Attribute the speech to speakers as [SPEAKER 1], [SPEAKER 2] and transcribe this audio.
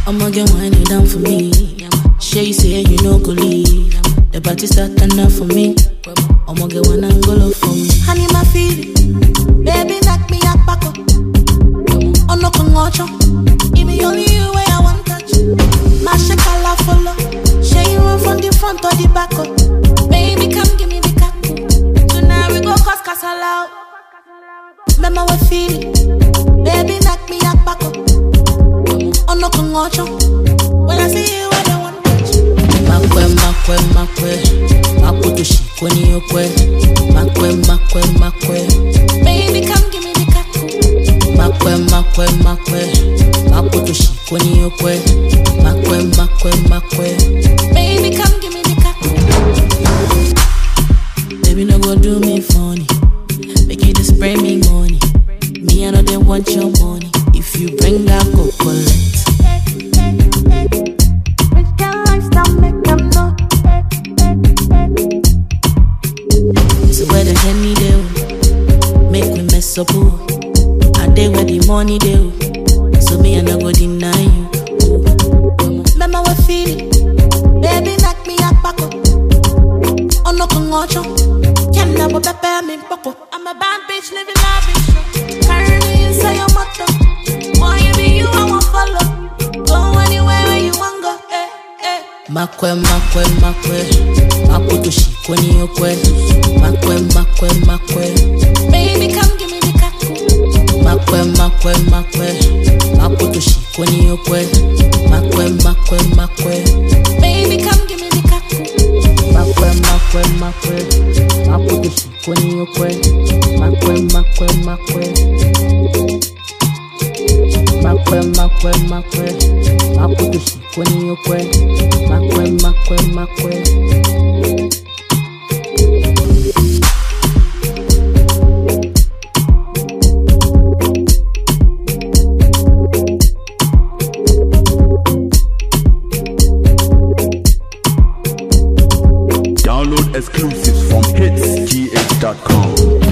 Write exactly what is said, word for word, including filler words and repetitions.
[SPEAKER 1] I'ma get whining down for me. Sure you say you know go leave. The party start enough for me. I'ma get one angle for me. Honey, my feeling, baby, knock me up back up. Oh no, come watch you. Give me only you where I want touch. My shakala follow. Share you run from the front or the back up. Baby, come give me the cap. Tonight we go cause casala. Remember what feeling, baby, knock me up back up. Oh no, come watch you. When I see you, I don't want touch. Makwe, makwe, makwe. Makutu shikoni yokwe. Makwe, makwe, makwe. Baby, come give me the cap. Makwe, makwe, makwe. Makutu shikoni yokwe. Makwe, makwe, makwe. Baby, come give me the cap. Baby, no go do me funny. Make you just spray me money. Me, I know they want your money. If you bring that, go collect. So where the Henny do, make me mess up, ooh. I day where the money do, so me I no go deny you. Ooh. Remember what feeling, baby, knock me up back up. Oh no, come watch you. Can't never prepare me poco. I'm a bad bitch living lavish. Carry me inside your motor. Want you be you, I won't follow. Go anywhere where you want go. Eh, eh. Makwe, makwe, makwe. Makutu shikoni yokwe. Makwe, makwe, makwe. Baby, come give me the cap. Makwe, makwe, makwe. Makutu shikoni yokwe. Makwe, makwe, makwe. Baby, come give me the cap. Makwe, makwe, makwe. Makutu shikoni yokwe. Makwe, makwe, makwe. Makwe, makwe, makwe. Makutu shikoni yokwe. Makwe, makwe, makwe.
[SPEAKER 2] Download exclusives from hits t h dot com.